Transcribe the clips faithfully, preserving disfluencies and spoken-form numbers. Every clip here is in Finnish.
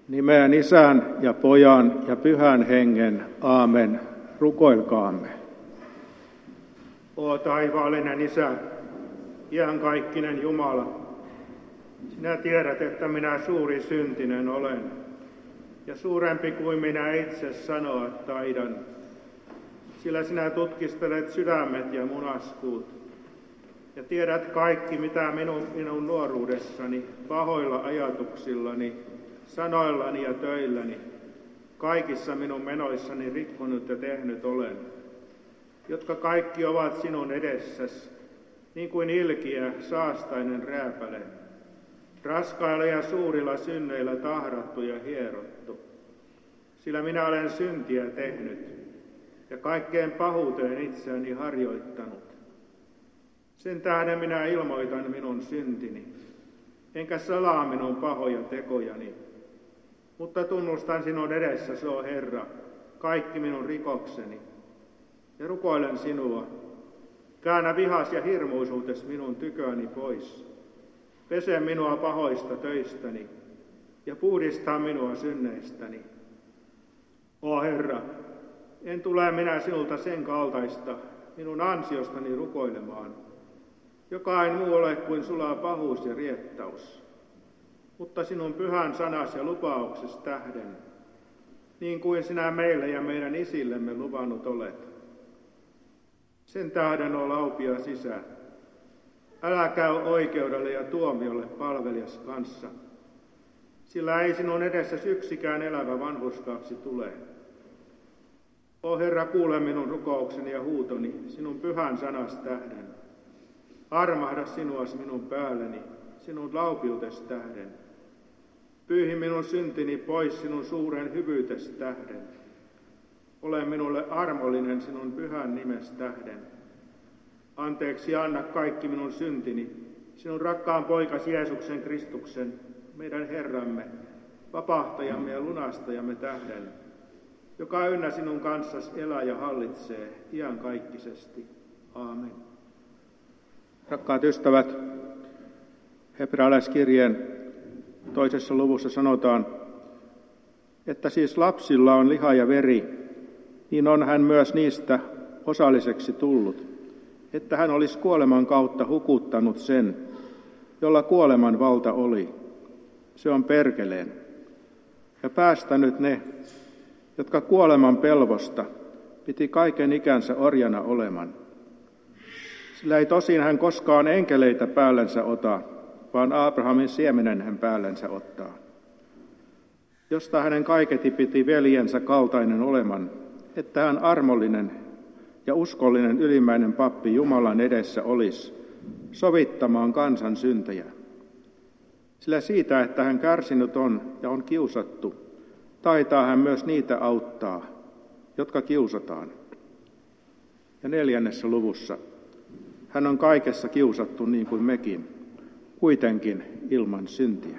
Nimeen Isän ja Pojan ja Pyhän Hengen. Aamen. Rukoilkaamme. O taivaallinen Isä, iankaikkinen Jumala, sinä tiedät, että minä suuri syntinen olen, ja suurempi kuin minä itse sanoa taidan, sillä sinä tutkistelet sydämet ja munaskuut, ja tiedät kaikki, mitä minun, minun nuoruudessani, pahoilla ajatuksillani, sanoillani ja töilläni, kaikissa minun menoissani rikkonut ja tehnyt olen, jotka kaikki ovat sinun edessäsi, niin kuin ilkiä saastainen rääpäle, raskailla ja suurilla synneillä tahrattu ja hierottu. Sillä minä olen syntiä tehnyt ja kaikkeen pahuuteen itseäni harjoittanut. Sen tähden minä ilmoitan minun syntini, enkä salaa minun pahoja tekojani, mutta tunnustan sinun edessäsi, o Herra, kaikki minun rikokseni, ja rukoilen sinua, käännä vihas ja hirmuisuutes minun tyköni pois, pese minua pahoista töistäni, ja puhdista minua synneistäni. O Herra, en tule minä sinulta sen kaltaista minun ansiostani rukoilemaan, joka ei muu ole kuin sulaa pahuus ja riettaus, mutta sinun pyhän sanas ja lupauksesi tähden, niin kuin sinä meille ja meidän isillemme luvannut olet. Sen tähden o laupia sisä, älä käy oikeudelle ja tuomiolle palvelijas kanssa, sillä ei sinun edessäsi yksikään elävä vanhurskaaksi tule. O Herra, kuule minun rukoukseni ja huutoni sinun pyhän sanas tähden. Armahda sinuas minun päälleni, sinun laupiutes tähden. Pyyhi minun syntini pois sinun suuren hyvyytes tähden. Ole minulle armollinen sinun pyhän nimes tähden. Anteeksi anna kaikki minun syntini, sinun rakkaan poikasi Jeesuksen Kristuksen, meidän Herramme, vapahtajamme ja lunastajamme tähden, joka ynnä sinun kanssasi elää ja hallitsee iankaikkisesti. Aamen. Rakkaat ystävät, hebrealaiskirjeen toisessa luvussa sanotaan, että siis lapsilla on liha ja veri, niin on hän myös niistä osalliseksi tullut, että hän olisi kuoleman kautta hukuttanut sen, jolla kuoleman valta oli. Se on perkeleen. Ja päästänyt ne, jotka kuoleman pelvosta piti kaiken ikänsä orjana oleman. Sillä ei tosin hän koskaan enkeleitä päällensä ota, vaan Abrahamin siemenen hän päällensä ottaa, josta hänen kaiketi piti veljensä kaltainen oleman, että hän armollinen ja uskollinen ylimmäinen pappi Jumalan edessä olisi, sovittamaan kansan syntejä. Sillä siitä, että hän kärsinyt on ja on kiusattu, taitaa hän myös niitä auttaa, jotka kiusataan. Ja neljännessä luvussa hän on kaikessa kiusattu niin kuin mekin, kuitenkin ilman syntiä.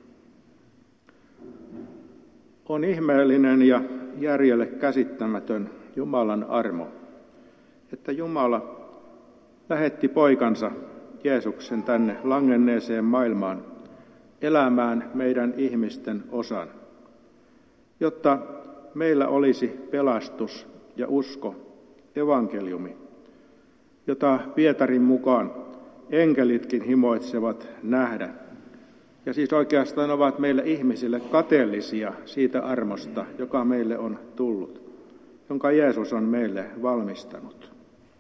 On ihmeellinen ja järjelle käsittämätön Jumalan armo, että Jumala lähetti poikansa Jeesuksen tänne langenneeseen maailmaan elämään meidän ihmisten osan, jotta meillä olisi pelastus ja usko, evankeliumi, jota Pietarin mukaan enkelitkin himoitsevat nähdä. Ja siis oikeastaan ovat meille ihmisille kateellisia siitä armosta, joka meille on tullut, jonka Jeesus on meille valmistanut.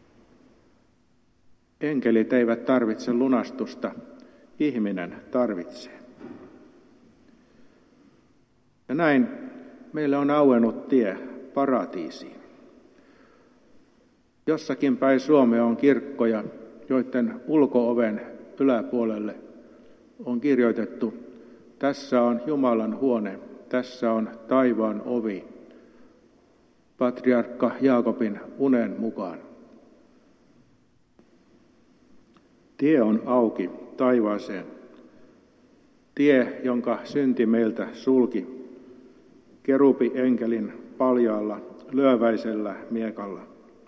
Enkelit eivät tarvitse lunastusta, ihminen tarvitsee. Ja näin meille on auennut tie paratiisiin. Jossakin päin Suomea on kirkkoja, joiden ulko-oven yläpuolelle on kirjoitettu, tässä on Jumalan huone, tässä on taivaan ovi, patriarkka Jaakobin unen mukaan. Tie on auki taivaaseen, tie, jonka synti meiltä sulki, kerubi enkelin paljaalla, lyöväisellä miekalla.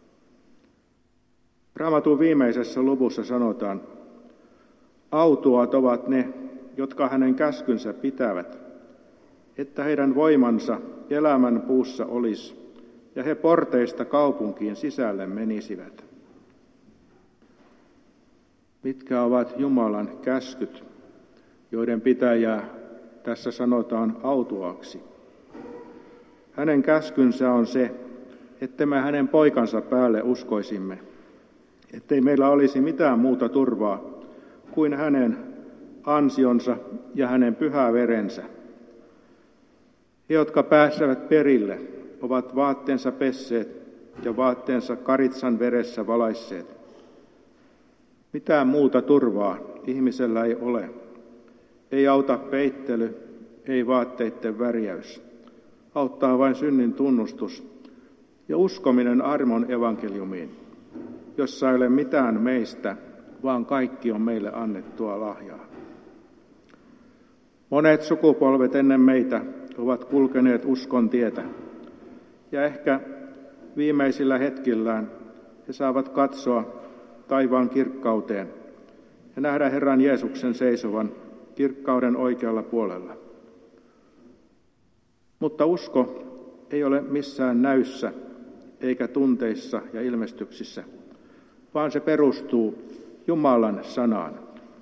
Raamatun viimeisessä luvussa sanotaan, autuat ovat ne, jotka hänen käskynsä pitävät, että heidän voimansa elämän puussa olisi, ja he porteista kaupunkiin sisälle menisivät. Mitkä ovat Jumalan käskyt, joiden pitäjää tässä sanotaan autuaaksi? Hänen käskynsä on se, että me hänen poikansa päälle uskoisimme, ettei meillä olisi mitään muuta turvaa kuin hänen ansionsa ja hänen pyhä verensä. He, jotka pääsevät perille, ovat vaatteensa pesseet ja vaatteensa karitsan veressä valaisseet. Mitään muuta turvaa ihmisellä ei ole. Ei auta peittely, ei vaatteiden värjäys. Auttaa vain synnin tunnustus ja uskominen armon evankeliumiin, jossa ei ole mitään meistä, vaan kaikki on meille annettua lahjaa. Monet sukupolvet ennen meitä ovat kulkeneet uskon tietä, ja ehkä viimeisillä hetkillään he saavat katsoa taivaan kirkkauteen ja nähdä Herran Jeesuksen seisovan kirkkauden oikealla puolella. Mutta usko ei ole missään näyssä eikä tunteissa ja ilmestyksissä, vaan se perustuu Jumalan sanaan.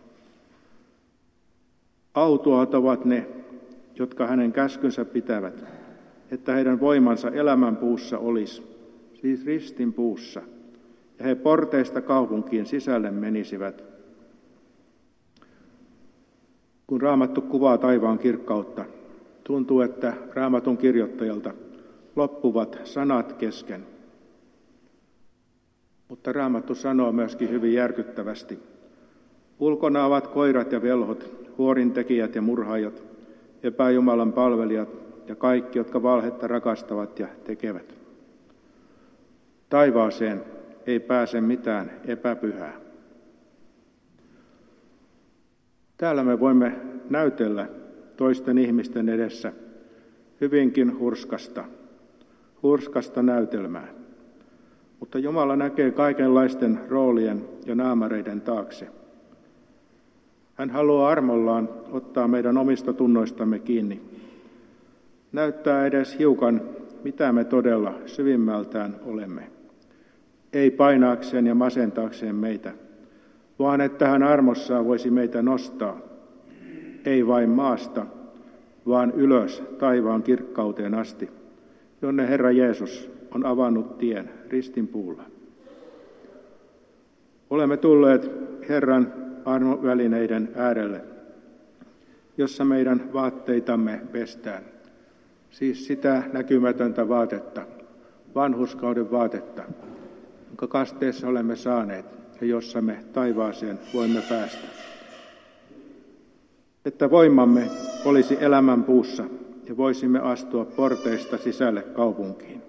Autuaat ovat ne, jotka hänen käskynsä pitävät, että heidän voimansa elämänpuussa olisi, siis ristin puussa, ja he porteista kaupunkiin sisälle menisivät. Kun Raamattu kuvaa taivaan kirkkautta, tuntuu, että Raamatun kirjoittajalta loppuvat sanat kesken. Mutta Raamattu sanoo myöskin hyvin järkyttävästi: ulkona ovat koirat ja velhot, huorintekijät ja murhaajat, epäjumalan palvelijat ja kaikki, jotka valhetta rakastavat ja tekevät. Taivaaseen ei pääse mitään epäpyhää. Täällä me voimme näytellä toisten ihmisten edessä hyvinkin hurskasta, hurskasta näytelmää. Mutta Jumala näkee kaikenlaisten roolien ja naamareiden taakse. Hän haluaa armollaan ottaa meidän omista tunnoistamme kiinni. Näyttää edes hiukan, mitä me todella syvimmältään olemme. Ei painaakseen ja masentaakseen meitä, vaan että hän armossaan voisi meitä nostaa. Ei vain maasta, vaan ylös taivaan kirkkauteen asti, jonne Herra Jeesus on avannut tien ristinpuulla. Olemme tulleet Herran armovälineiden äärelle, jossa meidän vaatteitamme pestään, siis sitä näkymätöntä vaatetta, vanhurskauden vaatetta, jonka kasteessa olemme saaneet ja jossa me taivaaseen voimme päästä. Että voimamme olisi elämän puussa ja voisimme astua porteista sisälle kaupunkiin.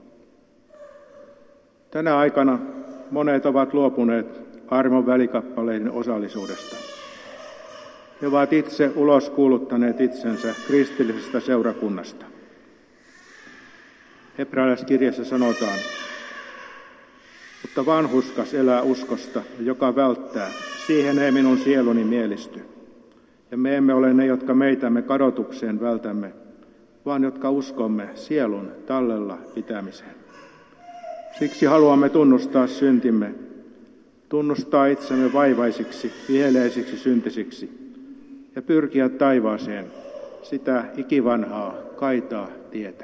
Tänä aikana monet ovat luopuneet armon välikappaleiden osallisuudesta. He ovat itse ulos kuuluttaneet itsensä kristillisestä seurakunnasta. Hebrealaiskirjassa sanotaan: mutta vanhurskas elää uskosta, joka välttää, siihen ei minun sieluni mielisty. Ja me emme ole ne, jotka meitämme kadotukseen vältämme, vaan jotka uskomme sielun tallella pitämiseen. Siksi haluamme tunnustaa syntimme, tunnustaa itsemme vaivaisiksi, viheleisiksi syntisiksi ja pyrkiä taivaaseen, sitä ikivanhaa kaitaa tietä.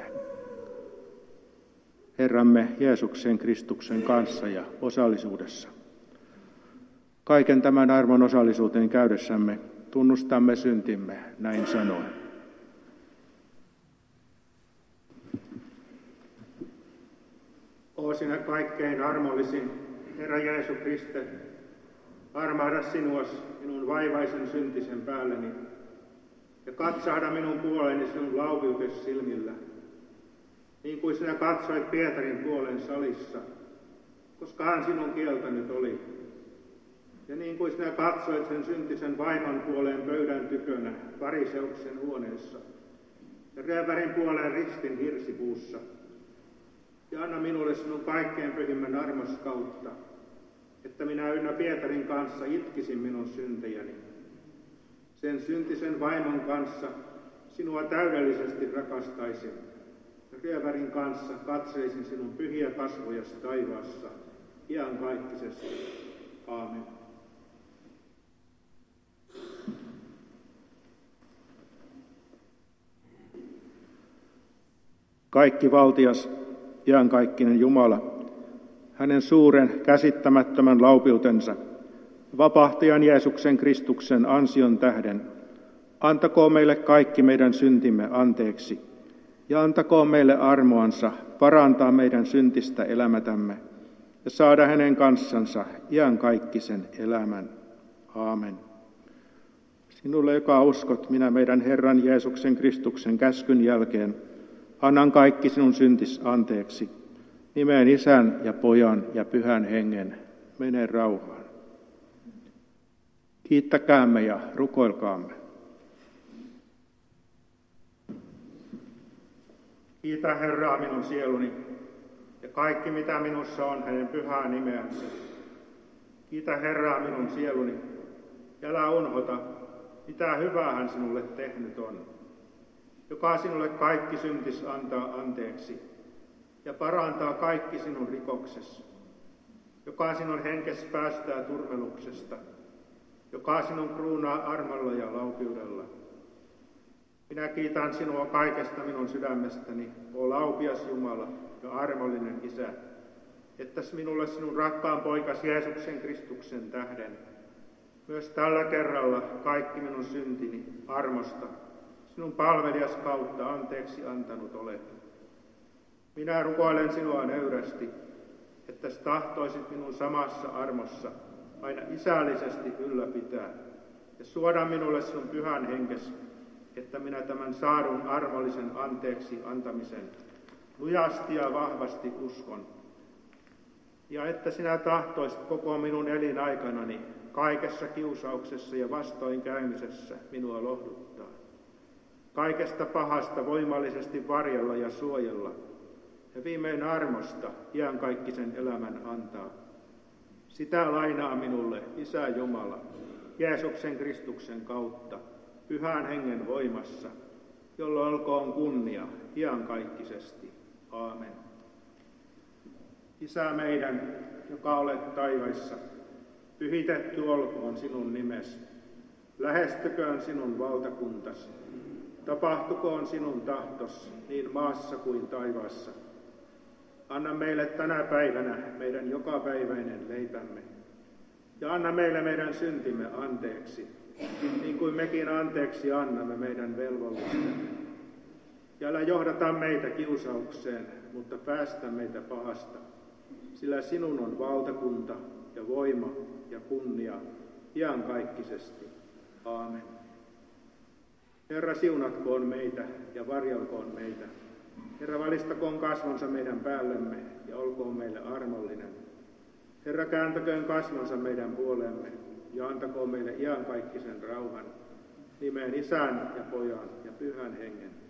Herramme Jeesuksen Kristuksen kanssa ja osallisuudessa. Kaiken tämän armon osallisuuteen käydessämme tunnustamme syntimme, näin sanoen. O sinä kaikkein armollisin, Herra Jeesu Kriste, armahda sinua minun vaivaisen syntisen päälleni ja katsahda minun puoleeni sinun laupiukes silmillä, niin kuin sinä katsoit Pietarin puolen salissa, koska hän sinun kieltänyt oli. Ja niin kuin sinä katsoit sen syntisen vaimon puoleen pöydän tykönä Fariseuksen huoneessa ja Röövärin puoleen ristin hirsipuussa. Ja anna minulle sinun kaikkein pyhimmän armos kautta, että minä ynnä Pietarin kanssa itkisin minun syntejäni. Sen syntisen vaimon kanssa sinua täydellisesti rakastaisin. Rievärin kanssa katseisin sinun pyhiä kasvojasi taivaassa, iankaikkisesti. Aamen. Kaikki valtias, iankaikkinen Jumala, hänen suuren käsittämättömän laupiutensa, vapahtajan Jeesuksen Kristuksen ansion tähden, antakoon meille kaikki meidän syntimme anteeksi, ja antakoon meille armoansa parantaa meidän syntistä elämätämme ja saada hänen kanssansa iankaikkisen elämän. Aamen. Sinulle, joka uskot, minä meidän Herran Jeesuksen Kristuksen käskyn jälkeen annan kaikki sinun syntis anteeksi. Nimeen Isän ja Pojan ja Pyhän Hengen. Mene rauhaan. Kiittäkäämme ja rukoilkaamme. Kiitä Herraa minun sieluni, ja kaikki mitä minussa on hänen pyhää nimeänsä. Kiitä Herraa minun sieluni, ja älä unhota, mitä hyvää hän sinulle tehnyt on, joka sinulle kaikki syntis antaa anteeksi, ja parantaa kaikki sinun rikoksesi, joka sinun henkes päästää turmeluksesta, joka sinun kruunaa armolla ja laupiudella. Minä kiitän sinua kaikesta minun sydämestäni, o laupias Jumala ja armollinen Isä, että minulle sinun rakkaan poikasi Jeesuksen Kristuksen tähden myös tällä kerralla kaikki minun syntini armosta sinun palvelias kautta anteeksi antanut olet. Minä rukoilen sinua nöyrästi, että tahtoisit minun samassa armossa aina isällisesti ylläpitää ja suoda minulle sinun pyhän henkesi, että minä tämän saadun armollisen anteeksi antamisen lujasti ja vahvasti uskon. Ja että sinä tahtoisit koko minun elinaikanani kaikessa kiusauksessa ja vastoinkäymisessä minua lohduttaa. Kaikesta pahasta voimallisesti varjella ja suojella ja viimein armosta iankaikkisen elämän antaa. Sitä lainaa minulle Isä Jumala Jeesuksen Kristuksen kautta Pyhän Hengen voimassa, jolloin olkoon kunnia iankaikkisesti. Aamen. Isä meidän, joka olet taivaissa, pyhitetty olkoon sinun nimesi. Lähestyköön sinun valtakuntasi. Tapahtukoon sinun tahtosi niin maassa kuin taivaassa. Anna meille tänä päivänä meidän jokapäiväinen leipämme. Ja anna meille meidän syntimme anteeksi, niin kuin mekin anteeksi annamme meidän velvollistemme. Ja älä johdata meitä kiusaukseen, mutta päästä meitä pahasta, sillä sinun on valtakunta ja voima ja kunnia iankaikkisesti. Aamen. Herra, siunatkoon meitä ja varjelkoon meitä. Herra, valistakoon kasvonsa meidän päällemme ja olkoon meille armollinen. Herra, kääntäköön kasvonsa meidän puolemme ja antakoon meille iankaikkisen rauhan. Nimeen Isän ja Pojan ja Pyhän Hengen.